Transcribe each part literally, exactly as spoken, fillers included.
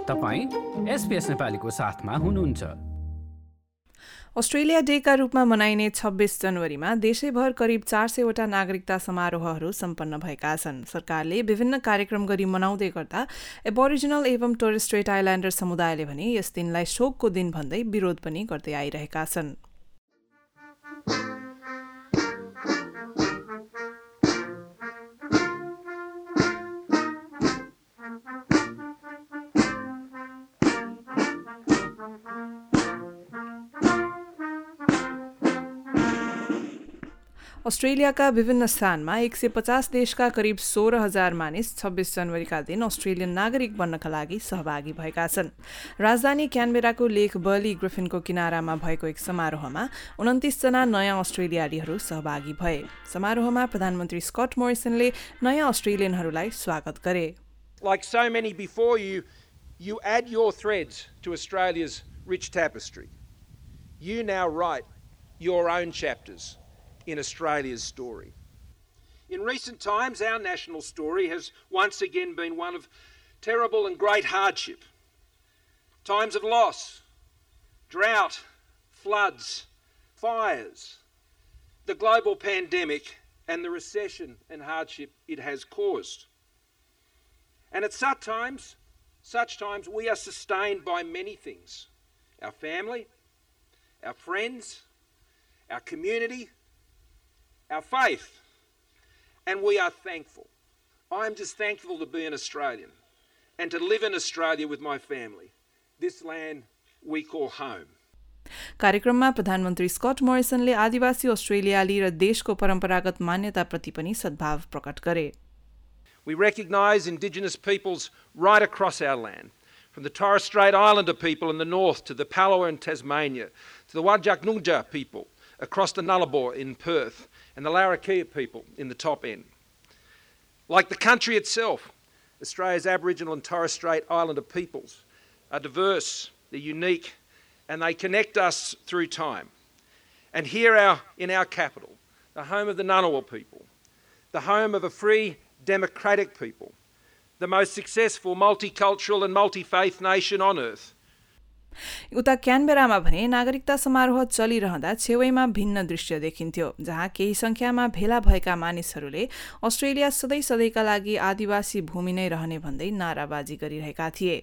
तपाईं एसपीएस नेपालीको साथमा हुनुहुन्छ। अस्ट्रेलिया डेका रूपमा मनाइने छब्बीस जनवरीमा देशैभर करिब चार सयवटा नागरिकता समारोहहरू सम्पन्न भएका छन्। सरकारले विभिन्न कार्यक्रम गरी मनाउँदै गर्दा एबोरिजिनल एवं टोरेस स्ट्रेट आइल्यान्डर समुदायले भने यस दिनलाई शोकको दिन भन्दै विरोध पनि गर्दै आइरहेका छन्। अस्ट्रेलियाका विभिन्न स्थानमा एक सय पचास देशका करिब सोह्र हजार मानिस छब्बीस जनवरीका दिन अस्ट्रेलियन नागरिक बन्नका लागि सहभागी भएका छन्। राजधानी क्यानबेराको लेक बर्ली ग्रिफिनको किनारामा भएको एक समारोहमा उन्तिस जना नयाँ अस्ट्रेलियालीहरू सहभागी भए। समारोहमा प्रधानमन्त्री स्कट मोरिसनले नयाँ अस्ट्रेलियनहरूलाई स्वागत गरे। Like so many before you, you add your threads to Australia's rich tapestry. You now write your own chapters in Australia's story. In recent times, our national story has once again been one of terrible and great hardship. Times of loss, drought, floods, fires, the global pandemic and the recession and hardship it has caused. And at such times, such times we are sustained by many things. Our family, our friends, our community, our faith, and we are thankful. I'm just thankful to be an Australian and to live in Australia with my family, this land we call home. कार्यक्रममा प्रधानमन्त्री Scott मोरिसनले आदिवासी अस्ट्रेलियाली र देशको परम्परागत मान्यताप्रति पनि सद्भाव प्रकट गरे। We recognise Indigenous peoples right across our land, from the Torres Strait Islander people in the north to the Palawa in Tasmania, to the Whadjuk Noongar people across the Nullarbor in Perth, and the Larrakia people in the top end. Like the country itself, Australia's Aboriginal and Torres Strait Islander peoples are diverse, they're unique, and they connect us through time. And here our, in our capital, the home of the Ngunnawal people, the home of a free, democratic people, the most successful multicultural and multi-faith nation on earth, उता क्यानबेरामा भने नागरिकता समारोह चलिरहँदा छेउैमा भिन्न दृश्य देखिन्थ्यो, जहाँ केही संख्यामा भेला भएका मानिसहरूले अस्ट्रेलिया सधैँ सधैँका लागि आदिवासी भूमि नै रहने भन्दै नाराबाजी गरिरहेका थिए।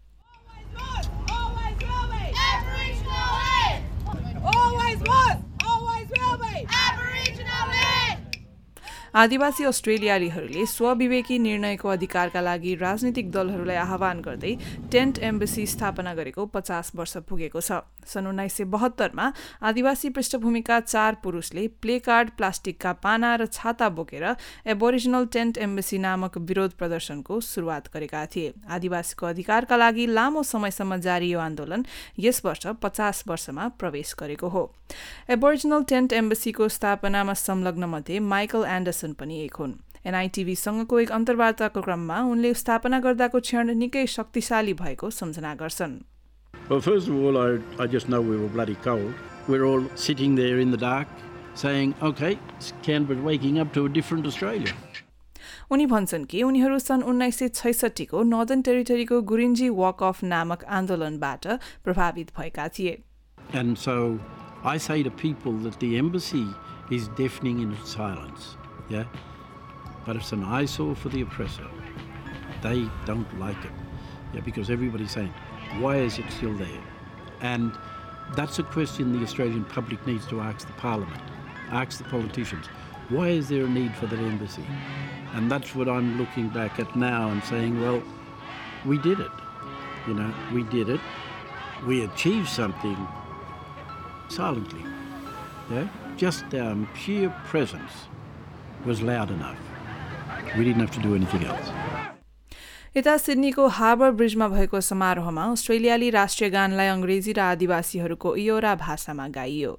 आदिवासी अस्ट्रेलियालीहरूले स्वविवेकी निर्णयको अधिकारका लागि राजनीतिक दलहरूलाई आह्वान गर्दै टेन्ट एम्बेसी स्थापना गरेको पचास वर्ष पुगेको छ। सन् उन्नाइस सय बहत्तरमा आदिवासी पृष्ठभूमिका चार पुरुषले प्लेकार्ड, प्लास्टिकका पाना र छाता बोकेर एबोरिजिनल टेन्ट एम्बेसी नामक विरोध प्रदर्शनको सुरुवात गरेका थिए। आदिवासीको अधिकारका लागि लामो समयसम्म जारी यो आन्दोलन यस वर्ष पचास वर्षमा प्रवेश गरेको हो। एबोरिजिनल टेन्ट एम्बेसीको स्थापनामा संलग्न मध्ये माइकल एन्डरसन पनि एक हुन्। एनआईटीभीसँगको एक अन्तर्वार्ताको क्रममा उनले स्थापना गर्दाको क्षण निकै शक्तिशाली भएको सम्झना गर्छन्। Well, first of all, I, I just know we were bloody cold. We're all sitting there in the dark saying, okay, Canberra's waking up to a different Australia. उनी भन्छन् कि उनीहरू सन् उन्नाइस सय छैसठीको नर्दर्न टेरिटरीको गुरिन्जी वक अफ नामक आन्दोलनबाट प्रभावित भएका थिए। And so I say to people that the embassy is deafening in its silence, yeah? But it's an eyesore for the oppressor. They don't like it, yeah, because everybody's saying, why is it still there? And that's a question the Australian public needs to ask the Parliament, ask the politicians. Why is there a need for that embassy? And that's what I'm looking back at now and saying, well, we did it. You know, we did it. We achieved something silently. Yeah? Just our sheer presence was loud enough. We didn't have to do anything else. यता सिडनीको harbour ब्रिजमा भएको समारोहमा अस्ट्रेलियाली राष्ट्रिय गानलाई अंग्रेजी र आदिवासीहरूको Eora भाषामा गाइयो।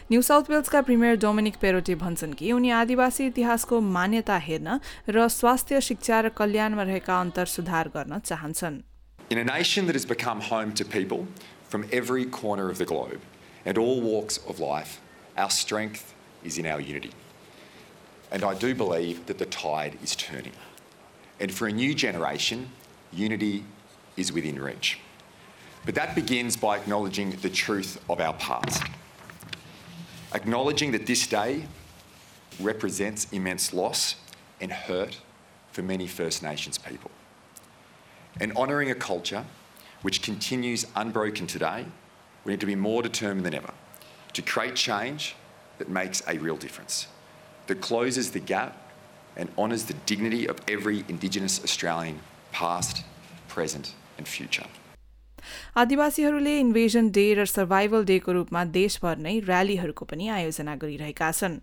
न्यू साउथ वेल्सका प्रिमियर डोमिनिक पेरोटे भन्छन् कि उनी आदिवासी इतिहासको मान्यता हेर्न र स्वास्थ्य, शिक्षा र कल्याणमा रहेका अन्तर सुधार गर्न चाहन्छन्। In a nation that has become home to people from every corner of the globe and all walks of life, our strength is in our unity. And I do believe that the tide is turning. And for a new generation, unity is within reach. But that begins by acknowledging the truth of our past. Acknowledging that this day represents immense loss and hurt for many First Nations people. And honouring a culture which continues unbroken today, we need to be more determined than ever to create change that makes a real difference, that closes the gap and honours the dignity of every Indigenous Australian, past, present and future. आदिवासीहरूले invasion day र survival डेको रूपमा देशभर नै र्यालीहरूको पनि आयोजना गरिरहेका छन्।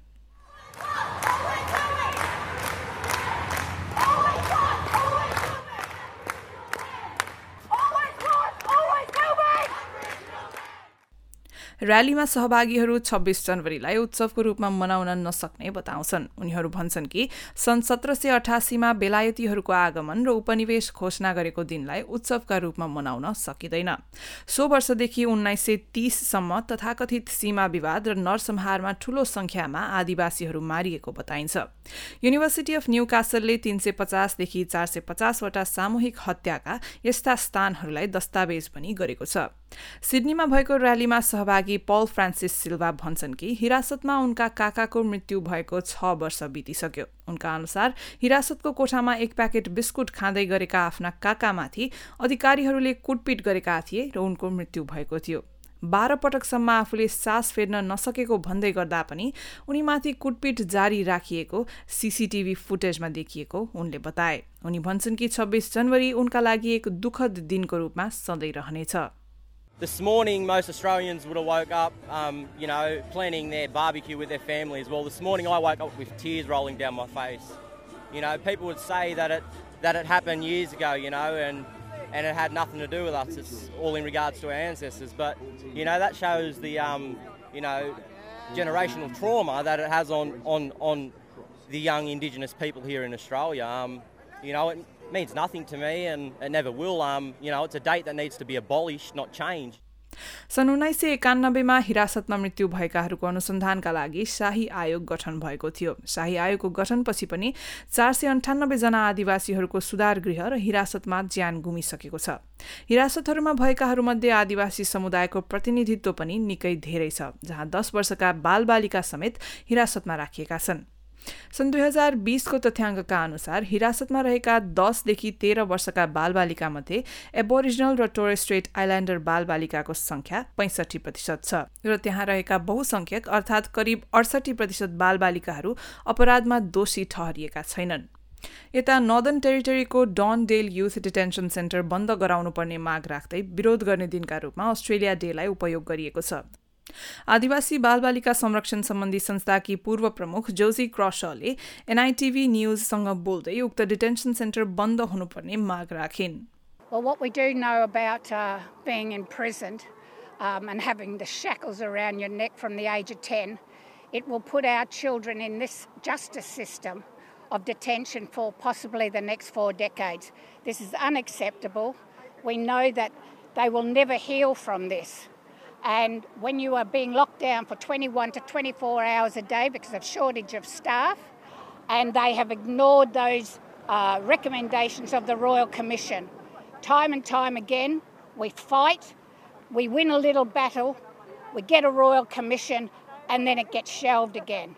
र्यालीमा सहभागीहरू छब्बीस जनवरीलाई उत्सवको रूपमा मनाउन नसक्ने बताउँछन्। उनीहरू भन्छन् कि सन् सत्र सय अठासीमा बेलायतीहरूको आगमन र उपनिवेश घोषणा गरेको दिनलाई उत्सवका रूपमा मनाउन सकिँदैन। सो वर्षदेखि उन्नाइस सय तीससम्म तथाकथित सीमा विवाद र नरसंहारमा ठूलो संख्यामा आदिवासीहरू मारिएको बताइन्छ। युनिभर्सिटी अफ न्यू कासलले तीन सय पचासदेखि चार सय पचासवटा सामूहिक हत्याका यस्ता स्थानहरूलाई दस्तावेज पनि गरेको छ। सिडनीमा भएको र्यालीमा सहभागी पल फ्रान्सिस सिल्वा भन्छन् कि हिरासतमा उनका काकाको मृत्यु भएको छ वर्ष बितिसक्यो। उनका अनुसार हिरासतको कोठामा एक प्याकेट बिस्कुट खाँदै गरेका आफ्ना काकामाथि अधिकारीहरूले कुटपिट गरेका थिए र उनको मृत्यु भएको थियो। बाह्र पटकसम्म आफूले सास फेर्न नसकेको भन्दै गर्दा पनि उनीमाथि कुटपिट जारी राखिएको सीसीटीभी फुटेजमा देखिएको उनले बताए। उनी भन्छन् कि छब्बीस जनवरी उनका लागि एक दुखद दिनको रूपमा सधैँ रहनेछ। This morning, most Australians would have woke up, um, you know, planning their barbecue with their families. Well, this morning I woke up with tears rolling down my face. You know, people would say that it that it happened years ago, you know, and and it had nothing to do with us. It's all in regards to our ancestors. But you know, that shows the um, you know, generational trauma that it has on on on the young Indigenous people here in Australia. Um, you know, it means nothing to me and it never will. Um, you know, it's a date that needs to be abolished, not changed. सन् उन्नाइस सय एकानब्बेमा हिरासतमा मृत्यु भएकाहरूको अनुसन्धानका लागि शाही आयोग गठन भएको थियो। शाही आयोगको गठनपछि पनि चार सय अन्ठानब्बे जना आदिवासीहरूको सुधार गृह र हिरासतमा ज्यान गुमिसकेको छ। हिरासतहरूमा भएकाहरूमध्ये आदिवासी समुदायको प्रतिनिधित्व पनि निकै धेरै छ, जहाँ दस वर्षका बालबालिका समेत हिरासतमा राखिएका छन्। सन् दुई हजार बीसको तथ्याङ्कका अनुसार हिरासतमा रहेका दसदेखि तेह्र वर्षका बालबालिकामध्ये एबोरिजिनल र टोरेस स्ट्रेट आइल्यान्डर बालबालिकाको संख्या पैंसठी प्रतिशत छ र त्यहाँ रहेका बहुसंख्यक अर्थात् करिब अडसठी प्रतिशत बालबालिकाहरू अपराधमा दोषी ठहरिएका छैनन्। यता नर्दर्न टेरिटरीको Don Dale youth detention centre बन्द गराउनुपर्ने माग राख्दै विरोध गर्ने दिनका रूपमा अस्ट्रेलिया डेलाई उपयोग गरिएको छ। आदिवासी बालबालिका संरक्षण सम्बन्धी संस्थाकी पूर्व प्रमुख जोजी क्रशले एनआईटीवी न्यूजसँग बोल्दै उक्त डिटेन्सन सेन्टर बन्द हुनुपर्ने माग राखिन्। Well, what we do know about uh, being imprisoned um, and having the shackles around your neck from the age of ten, it will put our children in this justice system of detention for possibly the next four decades. This is unacceptable. We know that they will never heal from this. And when you are being locked down for twenty-one to twenty-four hours a day because of shortage of staff, and they have ignored those uh, recommendations of the Royal Commission. Time and time again, we fight, we win a little battle, we get a Royal Commission, and then it gets shelved again.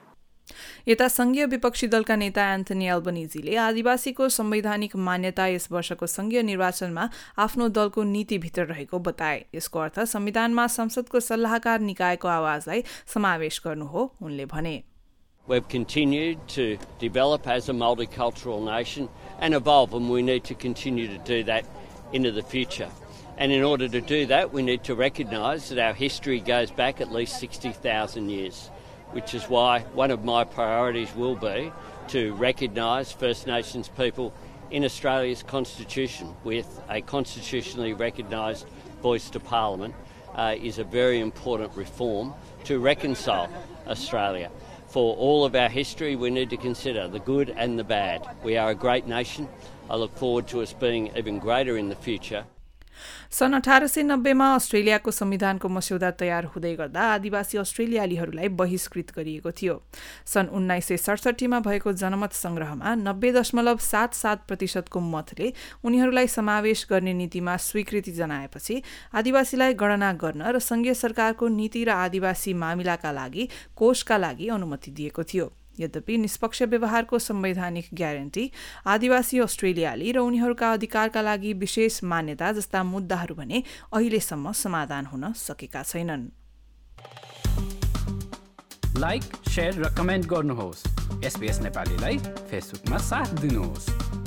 यता संघीय विपक्षी दलका नेता Anthony एल्बनिजीले आदिवासीको संवैधानिक मान्यता यस वर्षको संघीय निर्वाचनमा आफ्नो दलको नीतिभित्र रहेको बताए। यसको अर्थ संविधानमा संसदको सल्लाहकार निकायको आवाजलाई समावेश गर्नु हो, उनले भने। We've continued to develop as a multicultural nation and evolve, and we need to continue to do that into the future. And in order to do that, we need to recognise that our history goes back at least sixty thousand years. Which is why one of my priorities will be to recognise First Nations people in Australia's constitution with a constitutionally recognised voice to Parliament uh, is a very important reform to reconcile Australia. For all of our history, we need to consider the good and the bad. We are a great nation. I look forward to us being even greater in the future. सन् अठार सय नब्बेमा अस्ट्रेलियाको संविधानको मस्यौदा तयार हुँदै गर्दा आदिवासी अस्ट्रेलियालीहरूलाई बहिष्कृत गरिएको थियो। सन् उन्नाइस सय सडसठीमा भएको जनमत संग्रहमा नब्बे दशमलव सात सात प्रतिशतको मतले उनीहरूलाई समावेश गर्ने नीतिमा स्वीकृति जनाएपछि आदिवासीलाई गणना गर्न र संघीय सरकारको नीति र आदिवासी मामिलाका लागि कोषका लागि अनुमति दिएको थियो। यद्यपि निष्पक्ष व्यवहारको संवैधानिक ग्यारेन्टी, आदिवासी अस्ट्रेलियाली र उनीहरूका अधिकारका लागि विशेष मान्यता जस्ता मुद्दाहरू भने अहिलेसम्म समाधान हुन सकेका छैनन्। लाइक, शेयर र कमेन्ट गर्नुहोस्। एसबीएस नेपालीलाई फेसबुकमा साथ दिनुहोस्।